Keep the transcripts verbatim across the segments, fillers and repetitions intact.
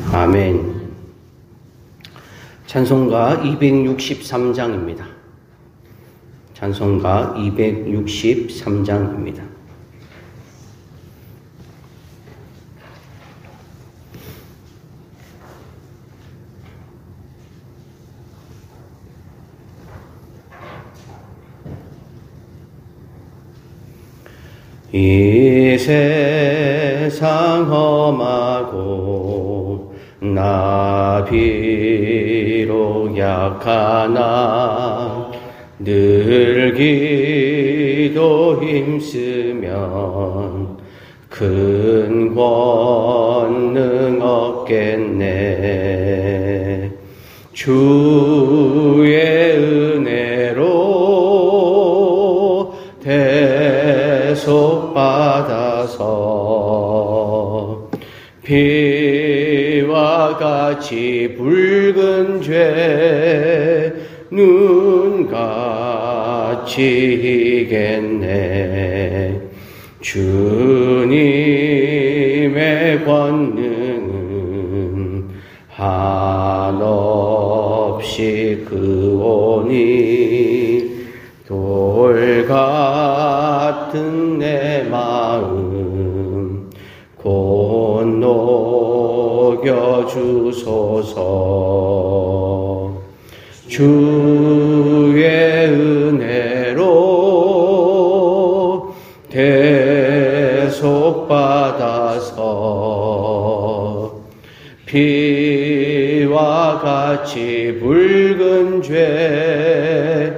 아멘. 찬송가 이백육십삼 장입니다. 찬송가 이백육십삼 장입니다. 이 세상 험하고 나 비록 약하나 늘 기도 힘쓰면 큰 권능 얻겠네. 주의 은혜로 대속 받아서 피와 같이 붉은 죄 눈같이 이겠네. 주님의 권능은 한없이 크오니 돌 같은 내 마음 곧 녹여주소서. 주의 은혜로 대속받아서 피와 같이 붉은 죄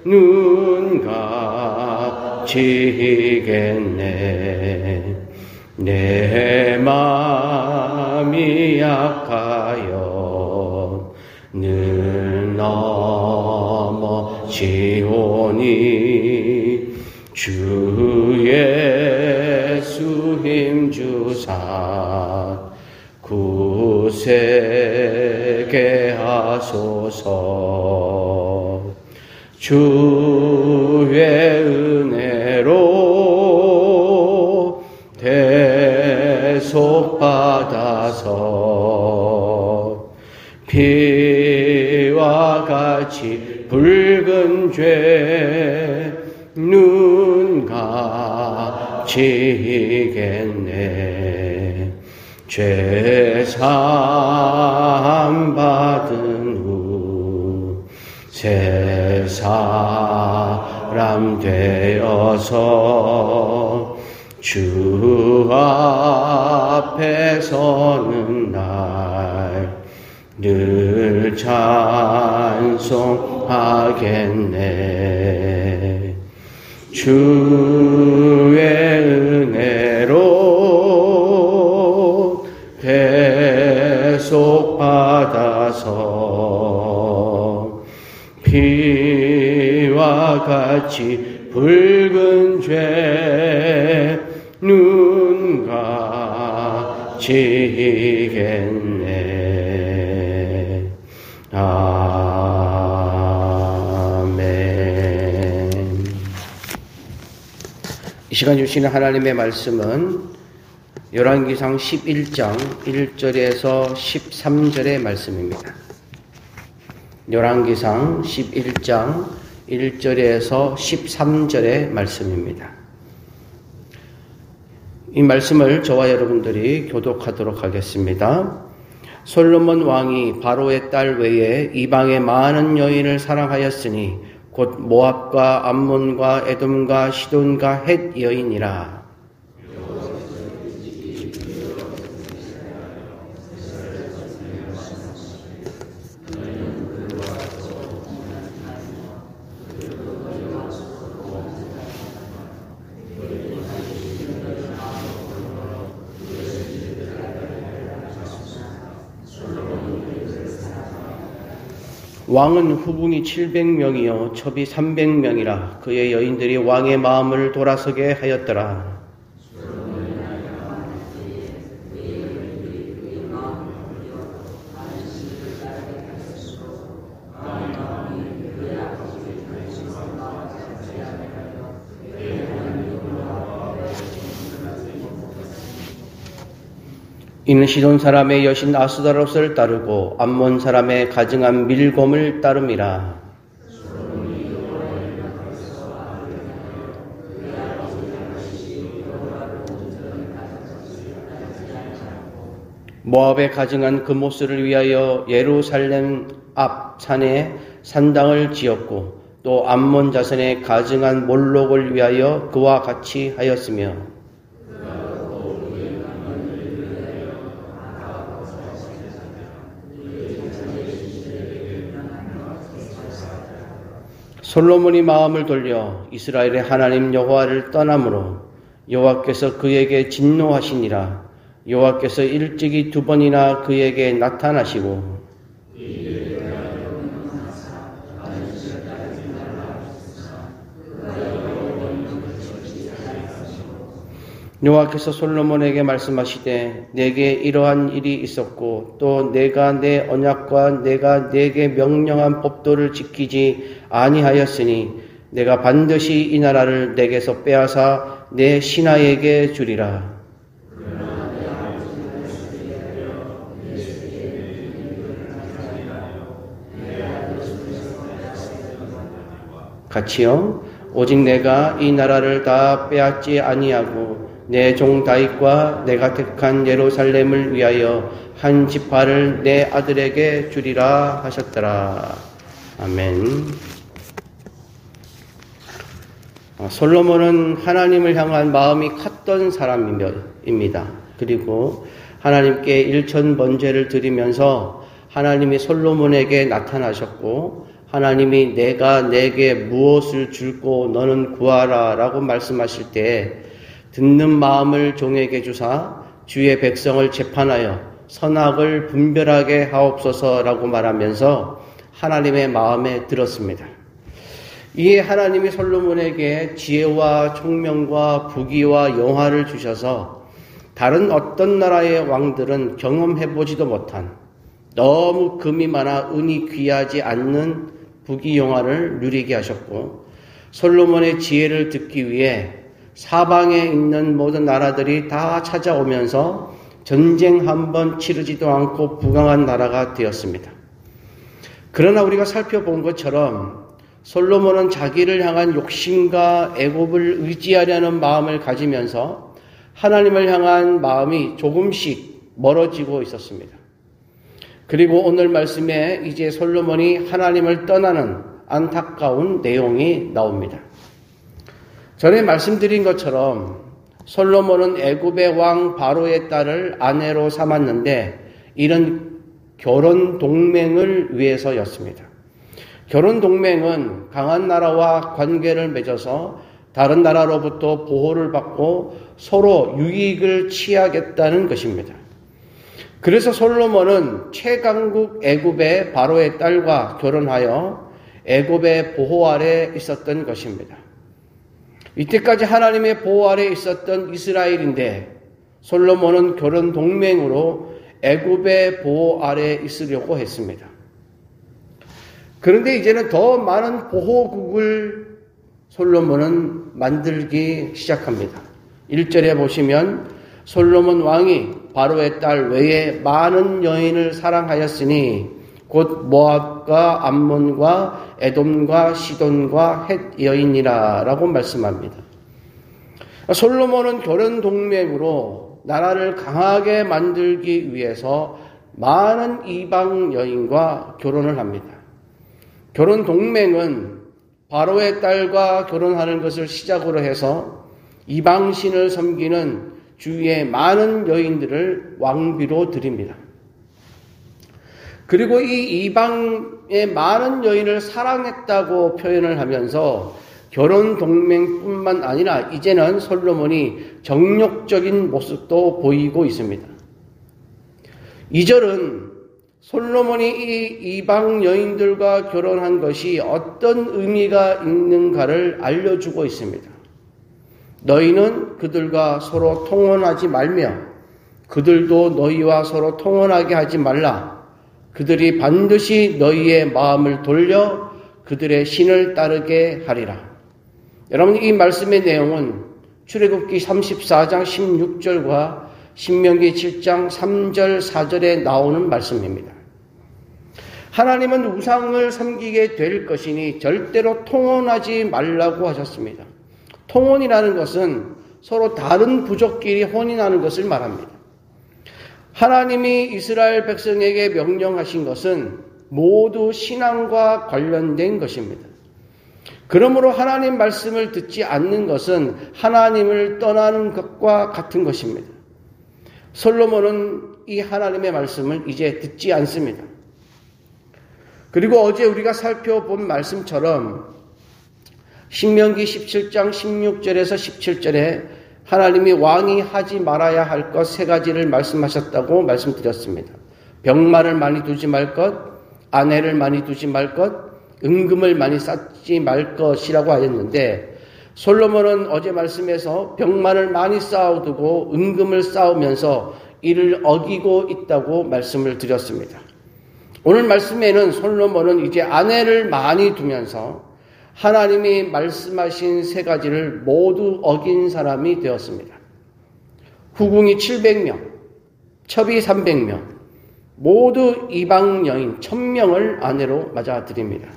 눈같이 이겠네. 내 마음이 약하여 늘 넘어지오니 주 예수 힘주사 굳세게 하소서. 주의 은혜로 대속받아서 피와 같이 붉은 죄 눈같이 이겠네. 죄 사함 받은 후 새 사람 되어서 주 앞에 서는 날 늘 찬송하겠네. 주의 은혜로 대속받아서 피와 같이 붉은 죄 눈같이 이겠네. 아멘. 이 시간 주시는 하나님의 말씀은 열왕기상 십일 장 일 절에서 십삼 절의 말씀입니다. 열왕기상 십일 장 일 절에서 십삼 절의 말씀입니다. 이 말씀을 저와 여러분들이 교독하도록 하겠습니다. 솔로몬 왕이 바로의 딸 외에 이방의 많은 여인을 사랑하였으니 곧 모압과 암몬과 에돔과 시돈과 헷 여인이라. 왕은 후궁이 칠백 명이요 첩이 삼백 명이라. 그의 여인들이 왕의 마음을 돌아서게 하였더라. 이는 시돈 사람의 여신 아스다롯을 따르고 암몬 사람의 가증한 밀곰을 따름이라. 모압의 가증한 그모스를 위하여 예루살렘 앞 산에 산당을 지었고 또 암몬 자손의 가증한 몰록을 위하여 그와 같이 하였으며 솔로몬이 마음을 돌려 이스라엘의 하나님 여호와를 떠남으로 여호와께서 그에게 진노하시니라. 여호와께서 일찍이 두 번이나 그에게 나타나시고 여호와께서 솔로몬에게 말씀하시되 내게 이러한 일이 있었고 또 내가 내 언약과 내가 내게 명령한 법도를 지키지 아니하였으니 내가 반드시 이 나라를 내게서 빼앗아 내 신하에게 주리라. 같이요. 오직 내가 이 나라를 다 빼앗지 아니하고 내 종 다윗과 내가 택한 예루살렘을 위하여 한 지파를 내 아들에게 주리라 하셨더라. 아멘. 솔로몬은 하나님을 향한 마음이 컸던 사람입니다. 그리고 하나님께 일천 번제를 드리면서 하나님이 솔로몬에게 나타나셨고 하나님이 내가 내게 무엇을 줄고 너는 구하라 라고 말씀하실 때 듣는 마음을 종에게 주사 주의 백성을 재판하여 선악을 분별하게 하옵소서라고 말하면서 하나님의 마음에 들었습니다. 이에 하나님이 솔로몬에게 지혜와 총명과 부귀와 영화를 주셔서 다른 어떤 나라의 왕들은 경험해보지도 못한 너무 금이 많아 은이 귀하지 않는 부귀 영화를 누리게 하셨고 솔로몬의 지혜를 듣기 위해 사방에 있는 모든 나라들이 다 찾아오면서 전쟁 한 번 치르지도 않고 부강한 나라가 되었습니다. 그러나 우리가 살펴본 것처럼 솔로몬은 자기를 향한 욕심과 애굽을 의지하려는 마음을 가지면서 하나님을 향한 마음이 조금씩 멀어지고 있었습니다. 그리고 오늘 말씀에 이제 솔로몬이 하나님을 떠나는 안타까운 내용이 나옵니다. 전에 말씀드린 것처럼 솔로몬은 애굽의 왕 바로의 딸을 아내로 삼았는데 이런 결혼 동맹을 위해서였습니다. 결혼 동맹은 강한 나라와 관계를 맺어서 다른 나라로부터 보호를 받고 서로 유익을 취하겠다는 것입니다. 그래서 솔로몬은 최강국 애굽의 바로의 딸과 결혼하여 애굽의 보호 아래 있었던 것입니다. 이때까지 하나님의 보호 아래 있었던 이스라엘인데 솔로몬은 결혼 동맹으로 애굽의 보호 아래 있으려고 했습니다. 그런데 이제는 더 많은 보호국을 솔로몬은 만들기 시작합니다. 일 절에 보시면 솔로몬 왕이 바로의 딸 외에 많은 여인을 사랑하였으니 곧 모압과 암몬과 에돔과 시돈과 헷 여인이라 라고 말씀합니다. 솔로몬은 결혼 동맹으로 나라를 강하게 만들기 위해서 많은 이방 여인과 결혼을 합니다. 결혼 동맹은 바로의 딸과 결혼하는 것을 시작으로 해서 이방신을 섬기는 주위의 많은 여인들을 왕비로 드립니다. 그리고 이 이방의 많은 여인을 사랑했다고 표현을 하면서 결혼 동맹뿐만 아니라 이제는 솔로몬이 정욕적인 모습도 보이고 있습니다. 이 절은 솔로몬이 이 이방 여인들과 결혼한 것이 어떤 의미가 있는가를 알려주고 있습니다. 너희는 그들과 서로 통혼하지 말며 그들도 너희와 서로 통혼하게 하지 말라. 그들이 반드시 너희의 마음을 돌려 그들의 신을 따르게 하리라. 여러분, 이 말씀의 내용은 출애굽기 삼십사 장 십육 절과 신명기 칠 장 삼 절 사 절에 나오는 말씀입니다. 하나님은 우상을 섬기게 될 것이니 절대로 통혼하지 말라고 하셨습니다. 통혼이라는 것은 서로 다른 부족끼리 혼인하는 것을 말합니다. 하나님이 이스라엘 백성에게 명령하신 것은 모두 신앙과 관련된 것입니다. 그러므로 하나님 말씀을 듣지 않는 것은 하나님을 떠나는 것과 같은 것입니다. 솔로몬은 이 하나님의 말씀을 이제 듣지 않습니다. 그리고 어제 우리가 살펴본 말씀처럼 신명기 십칠 장 십육 절에서 십칠 절에 하나님이 왕이 하지 말아야 할 것 세 가지를 말씀하셨다고 말씀드렸습니다. 병마를 많이 두지 말 것, 아내를 많이 두지 말 것, 은금을 많이 쌓지 말 것이라고 하였는데 솔로몬은 어제 말씀에서 병마를 많이 쌓아두고 은금을 쌓으면서 이를 어기고 있다고 말씀을 드렸습니다. 오늘 말씀에는 솔로몬은 이제 아내를 많이 두면서 하나님이 말씀하신 세 가지를 모두 어긴 사람이 되었습니다. 후궁이 칠백 명, 첩이 삼백 명, 모두 이방 여인 천 명을 아내로 맞아들입니다.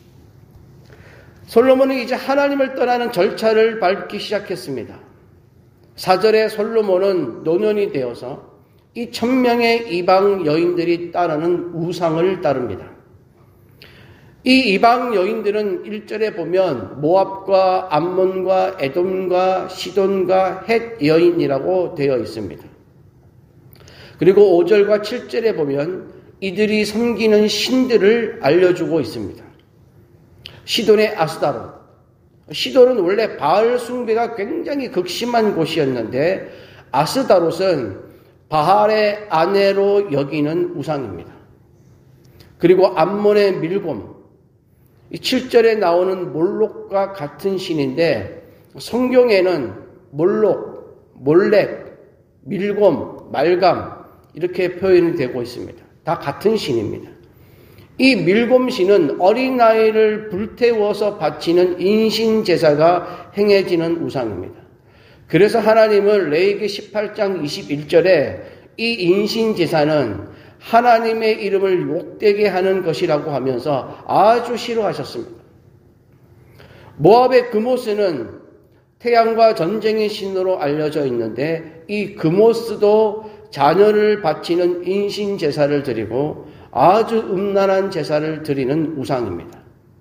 솔로몬은 이제 하나님을 떠나는 절차를 밟기 시작했습니다. 사 절에 솔로몬은 노년이 되어서 이 천 명의 이방 여인들이 따르는 우상을 따릅니다. 이 이방 여인들은 일 절에 보면 모압과 암몬과 에돔과 시돈과 헷 여인이라고 되어 있습니다. 그리고 오 절과 칠 절에 보면 이들이 섬기는 신들을 알려주고 있습니다. 시돈의 아스다롯. 시돈은 원래 바알 숭배가 굉장히 극심한 곳이었는데 아스다롯은 바알의 아내로 여기는 우상입니다. 그리고 암몬의 밀곰. 칠 절에 나오는 몰록과 같은 신인데 성경에는 몰록, 몰렉, 밀곰, 말감 이렇게 표현이 되고 있습니다. 다 같은 신입니다. 이 밀곰신은 어린아이를 불태워서 바치는 인신제사가 행해지는 우상입니다. 그래서 하나님은 레위기 십팔 장 이십일 절에 이 인신제사는 하나님의 이름을 욕되게 하는 것이라고 하면서 아주 싫어하셨습니다. 모압의 그모스는 태양과 전쟁의 신으로 알려져 있는데 이 그모스도 자녀를 바치는 인신제사를 드리고 아주 음란한 제사를 드리는 우상입니다.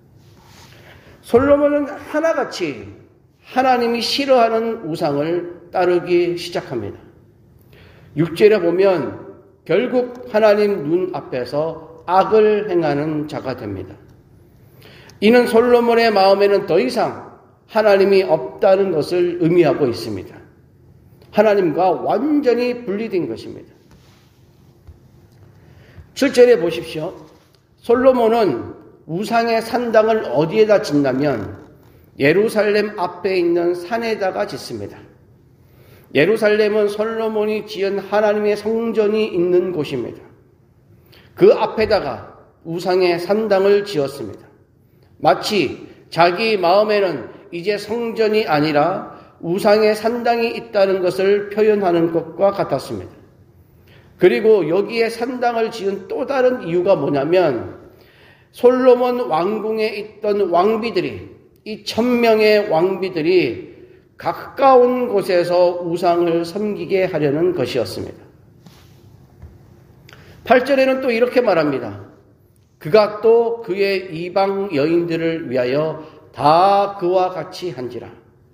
솔로몬은 하나같이 하나님이 싫어하는 우상을 따르기 시작합니다. 육 절에 보면 결국 하나님 눈앞에서 악을 행하는 자가 됩니다. 이는 솔로몬의 마음에는 더 이상 하나님이 없다는 것을 의미하고 있습니다. 하나님과 완전히 분리된 것입니다. 칠 절에 보십시오. 솔로몬은 우상의 산당을 어디에다 짓냐면 예루살렘 앞에 있는 산에다가 짓습니다. 예루살렘은 솔로몬이 지은 하나님의 성전이 있는 곳입니다. 그 앞에다가 우상의 산당을 지었습니다. 마치 자기 마음에는 이제 성전이 아니라 우상의 산당이 있다는 것을 표현하는 것과 같았습니다. 그리고 여기에 산당을 지은 또 다른 이유가 뭐냐면 솔로몬 왕궁에 있던 왕비들이 이 천명의 왕비들이 가까운 곳에서 우상을 섬기게 하려는 것이었습니다. 팔 절에는 또 이렇게 말합니다. 그가 또 그의 이방 여인들을 위하여 다 그와 같이 한지라.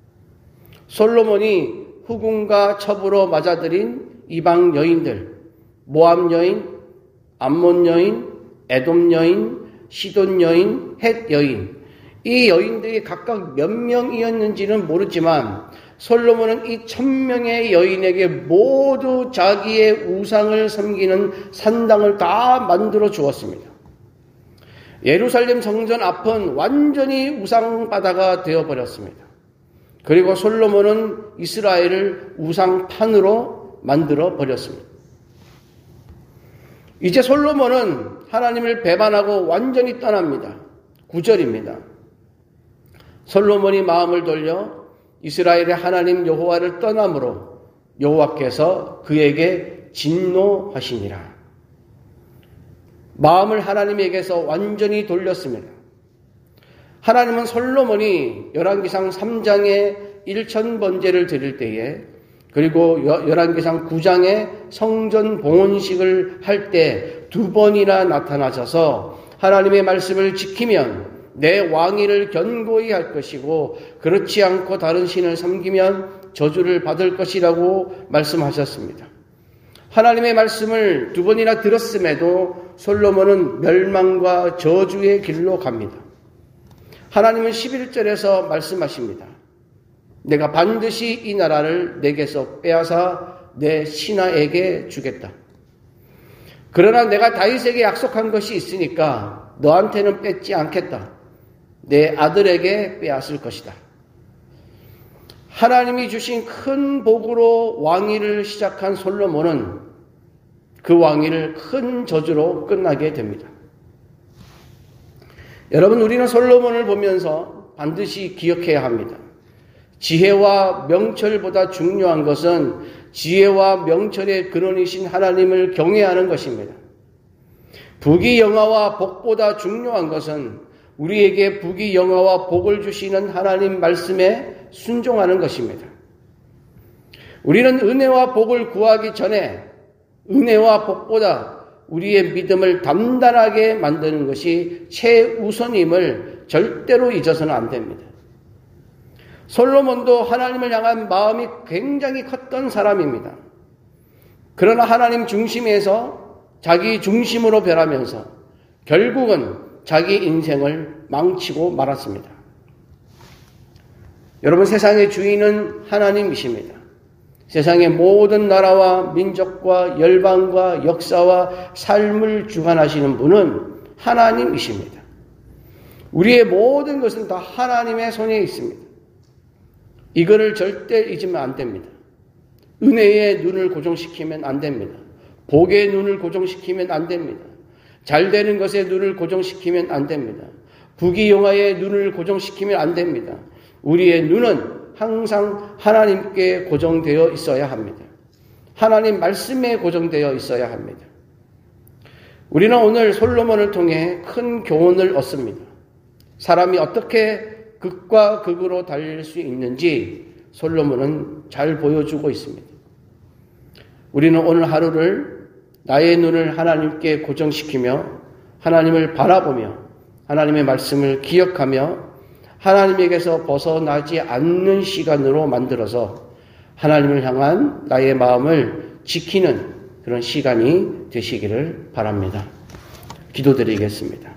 솔로몬이 후궁과 첩으로 맞아들인 이방 여인들, 모압 여인, 암몬 여인, 에돔 여인, 시돈 여인, 헷 여인, 이 여인들이 각각 몇 명이었는지는 모르지만 솔로몬은 이 천명의 여인에게 모두 자기의 우상을 섬기는 산당을 다 만들어 주었습니다. 예루살렘 성전 앞은 완전히 우상바다가 되어버렸습니다. 그리고 솔로몬은 이스라엘을 우상판으로 만들어 버렸습니다. 이제 솔로몬은 하나님을 배반하고 완전히 떠납니다. 구 절입니다. 솔로몬이 마음을 돌려 이스라엘의 하나님 여호와를 떠남으로 여호와께서 그에게 진노하시니라. 마음을 하나님에게서 완전히 돌렸습니다. 하나님은 솔로몬이 열왕기상 삼 장에 일천번제를 드릴 때에, 그리고 열왕기상 구 장에 성전 봉헌식을 할 때 두 번이나 나타나셔서 하나님의 말씀을 지키면 내 왕위를 견고히 할 것이고, 그렇지 않고 다른 신을 섬기면 저주를 받을 것이라고 말씀하셨습니다. 하나님의 말씀을 두 번이나 들었음에도 솔로몬은 멸망과 저주의 길로 갑니다. 하나님은 십일 절에서 말씀하십니다. 내가 반드시 이 나라를 내게서 빼앗아 내 신하에게 주겠다. 그러나 내가 다윗에게 약속한 것이 있으니까 너한테는 뺏지 않겠다. 내 아들에게 빼앗을 것이다. 하나님이 주신 큰 복으로 왕위를 시작한 솔로몬은 그 왕위를 큰 저주로 끝나게 됩니다. 여러분, 우리는 솔로몬을 보면서 반드시 기억해야 합니다. 지혜와 명철보다 중요한 것은 지혜와 명철의 근원이신 하나님을 경외하는 것입니다. 부귀영화와 복보다 중요한 것은 우리에게 부귀영화와 복을 주시는 하나님 말씀에 순종하는 것입니다. 우리는 은혜와 복을 구하기 전에 은혜와 복보다 우리의 믿음을 단단하게 만드는 것이 최우선임을 절대로 잊어서는 안 됩니다. 솔로몬도 하나님을 향한 마음이 굉장히 컸던 사람입니다. 그러나 하나님 중심에서 자기 중심으로 변하면서 결국은 자기 인생을 망치고 말았습니다. 여러분, 세상의 주인은 하나님이십니다. 세상의 모든 나라와 민족과 열방과 역사와 삶을 주관하시는 분은 하나님이십니다. 우리의 모든 것은 다 하나님의 손에 있습니다. 이거를 절대 잊으면 안 됩니다. 은혜의 눈을 고정시키면 안 됩니다. 복의 눈을 고정시키면 안 됩니다. 잘 되는 것의 눈을 고정시키면 안 됩니다. 부귀영화의 눈을 고정시키면 안 됩니다. 우리의 눈은 항상 하나님께 고정되어 있어야 합니다. 하나님 말씀에 고정되어 있어야 합니다. 우리는 오늘 솔로몬을 통해 큰 교훈을 얻습니다. 사람이 어떻게 극과 극으로 달릴 수 있는지 솔로몬은 잘 보여주고 있습니다. 우리는 오늘 하루를 나의 눈을 하나님께 고정시키며 하나님을 바라보며 하나님의 말씀을 기억하며 하나님에게서 벗어나지 않는 시간으로 만들어서 하나님을 향한 나의 마음을 지키는 그런 시간이 되시기를 바랍니다. 기도드리겠습니다.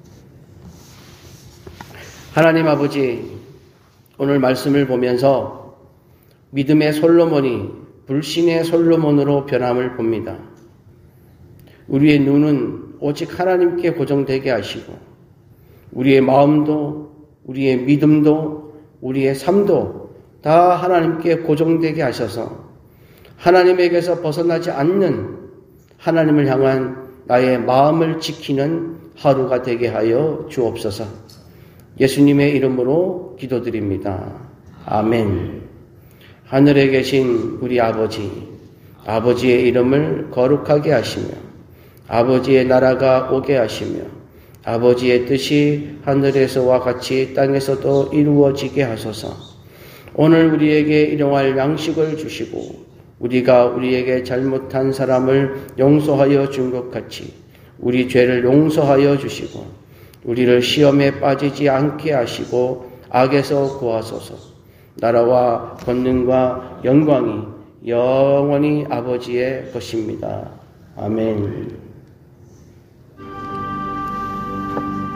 하나님 아버지, 오늘 말씀을 보면서 믿음의 솔로몬이 불신의 솔로몬으로 변함을 봅니다. 우리의 눈은 오직 하나님께 고정되게 하시고 우리의 마음도 우리의 믿음도 우리의 삶도 다 하나님께 고정되게 하셔서 하나님에게서 벗어나지 않는 하나님을 향한 나의 마음을 지키는 하루가 되게 하여 주옵소서. 예수님의 이름으로 기도드립니다. 아멘. 하늘에 계신 우리 아버지, 아버지의 이름을 거룩하게 하시며 아버지의 나라가 오게 하시며 아버지의 뜻이 하늘에서와 같이 땅에서도 이루어지게 하소서. 오늘 우리에게 일용할 양식을 주시고 우리가 우리에게 잘못한 사람을 용서하여 준 것 같이 우리 죄를 용서하여 주시고 우리를 시험에 빠지지 않게 하시고 악에서 구하소서. 나라와 권능과 영광이 영원히 아버지의 것입니다. 아멘.